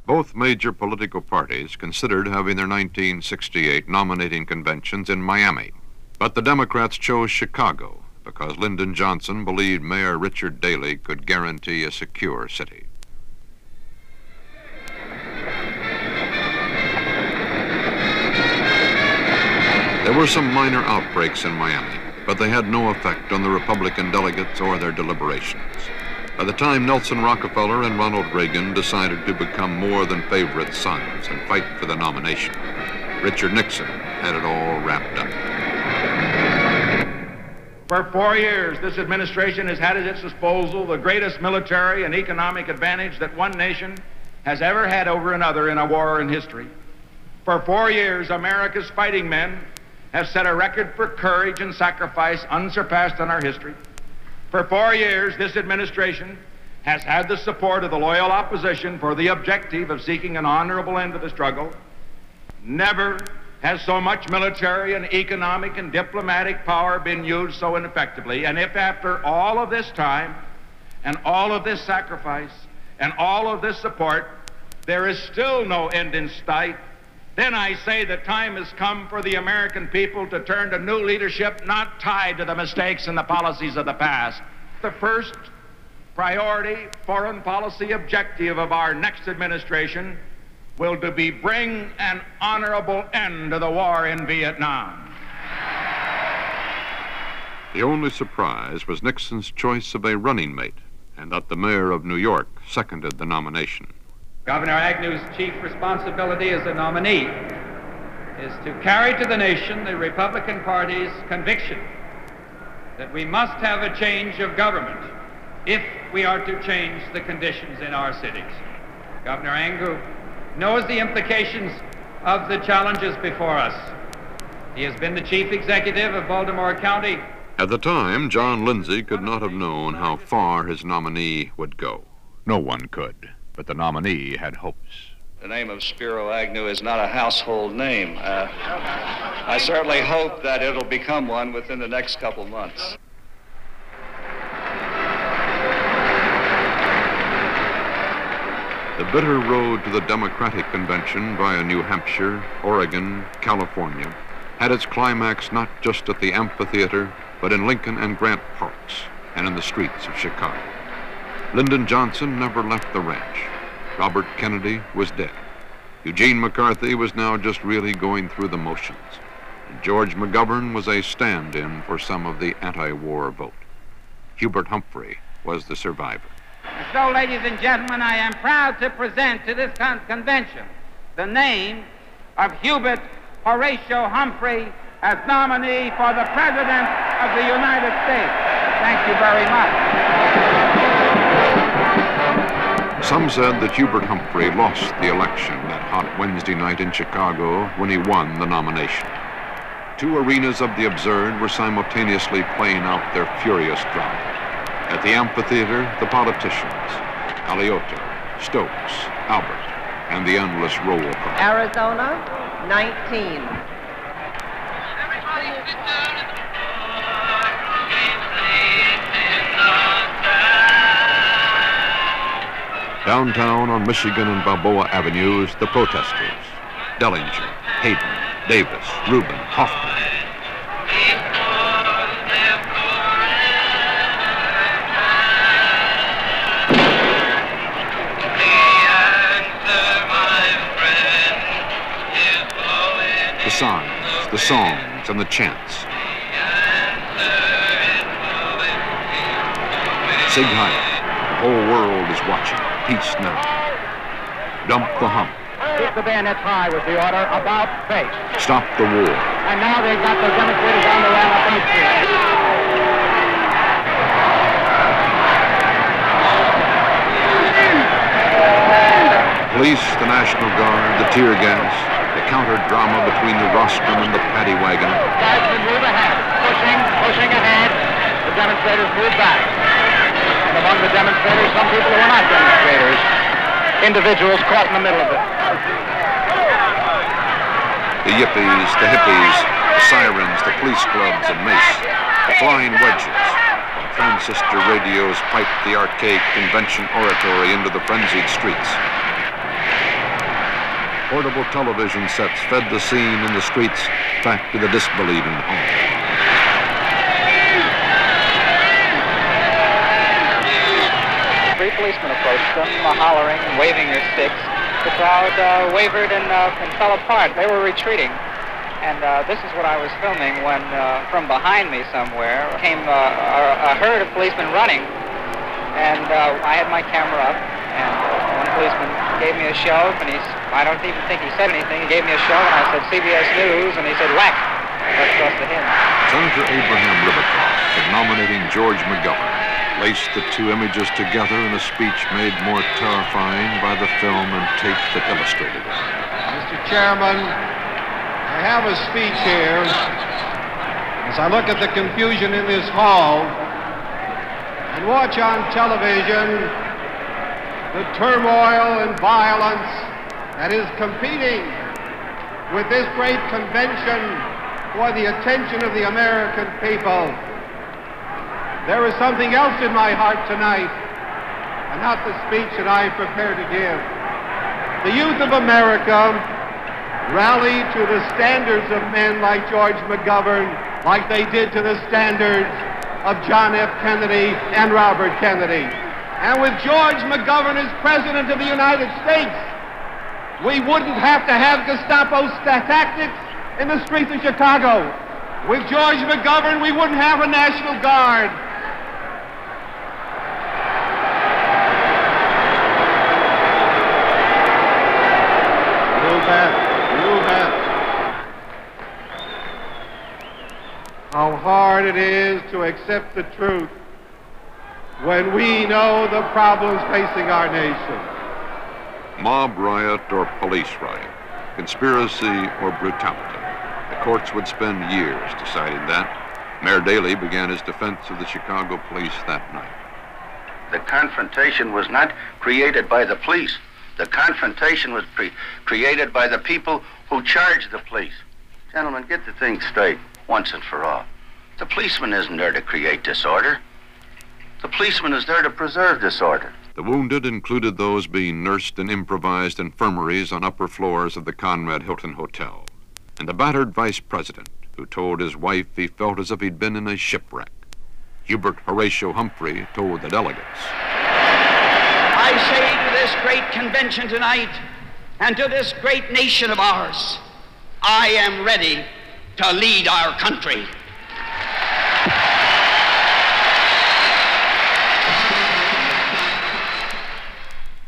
Both major political parties considered having their 1968 nominating conventions in Miami, but the Democrats chose Chicago because Lyndon Johnson believed Mayor Richard Daley could guarantee a secure city. There were some minor outbreaks in Miami, but they had no effect on the Republican delegates or their deliberations. By the time Nelson Rockefeller and Ronald Reagan decided to become more than favorite sons and fight for the nomination, Richard Nixon had it all wrapped up. For 4 years, this administration has had at its disposal the greatest military and economic advantage that one nation has ever had over another in a war in history. For 4 years, America's fighting men have set a record for courage and sacrifice unsurpassed in our history. For 4 years, this administration has had the support of the loyal opposition for the objective of seeking an honorable end to the struggle. Never has so much military and economic and diplomatic power been used so ineffectively. And if after all of this time and all of this sacrifice and all of this support, there is still no end in sight, then I say the time has come for the American people to turn to new leadership not tied to the mistakes and the policies of the past. The first priority foreign policy objective of our next administration will be bring an honorable end to the war in Vietnam. The only surprise was Nixon's choice of a running mate, and that the mayor of New York seconded the nomination. Governor Agnew's chief responsibility as a nominee is to carry to the nation the Republican Party's conviction that we must have a change of government if we are to change the conditions in our cities. Governor Agnew knows the implications of the challenges before us. He has been the chief executive of Baltimore County. At the time, John Lindsay could not have known how far his nominee would go. No one could, but the nominee had hopes. The name of Spiro Agnew is not a household name. I certainly hope that it'll become one within the next couple months. The bitter road to the Democratic Convention via New Hampshire, Oregon, California, had its climax not just at the amphitheater, but in Lincoln and Grant Parks and in the streets of Chicago. Lyndon Johnson never left the ranch. Robert Kennedy was dead. Eugene McCarthy was now just really going through the motions. And George McGovern was a stand-in for some of the anti-war vote. Hubert Humphrey was the survivor. So, ladies and gentlemen, I am proud to present to this convention the name of Hubert Horatio Humphrey as nominee for the President of the United States. Thank you very much. Some said that Hubert Humphrey lost the election that hot Wednesday night in Chicago when he won the nomination. Two arenas of the absurd were simultaneously playing out their furious drama. At the amphitheater, the politicians, Alioto, Stokes, Albert, and the endless roll call. Arizona, 19. Downtown on Michigan and Balboa Avenues, the protesters, Dellinger, Hayden, Davis, Rubin, Hoffman. The signs, the songs, and the chants. Sig Heil, the whole world is watching. Peace now. Dump the hump. Keep the bayonets high was the order. About face. Stop the war. And now they've got the demonstrators on the run up 8th Street. Police, the National Guard, the tear gas, the counter-drama between the rostrum and the paddy wagon. Guardsmen move ahead. Pushing ahead. The demonstrators move back. And among the demonstrators, some people who are not demonstrators. Individuals caught in the middle of it. The yippies, the hippies, the sirens, the police clubs and mace, the flying wedges, while transistor radios piped the archaic convention oratory into the frenzied streets. Portable television sets fed the scene in the streets back to the disbelieving home. Three policemen approached them, hollering and waving their sticks. The crowd wavered and fell apart. They were retreating. And this is what I was filming when from behind me somewhere came a herd of policemen running. And I had my camera up, and one policeman gave me a shove, and I don't even think he said anything. He gave me a shove, and I said, CBS News, and he said, whack. That's across to him. Senator Abraham Rivercross, in nominating George McGovern, laced the two images together in a speech made more terrifying by the film and tape that illustrated it. Mr. Chairman, I have a speech here. As I look at the confusion in this hall and watch on television the turmoil and violence that is competing with this great convention for the attention of the American people, there is something else in my heart tonight, and not the speech that I am prepared to give. The youth of America rallied to the standards of men like George McGovern, like they did to the standards of John F. Kennedy and Robert Kennedy. And with George McGovern as President of the United States, we wouldn't have to have Gestapo tactics in the streets of Chicago. With George McGovern, we wouldn't have a National Guard. How hard it is to accept the truth when we know the problems facing our nation. Mob riot or police riot, conspiracy or brutality. The courts would spend years deciding that. Mayor Daley began his defense of the Chicago police that night. The confrontation was not created by the police. The confrontation was created by the people who charged the police. Gentlemen, get the thing straight once and for all. The policeman isn't there to create disorder. The policeman is there to preserve disorder. The wounded included those being nursed in improvised infirmaries on upper floors of the Conrad Hilton Hotel, and the battered vice president who told his wife he felt as if he'd been in a shipwreck. Hubert Horatio Humphrey told the delegates, I say to this great convention tonight and to this great nation of ours, I am ready to lead our country.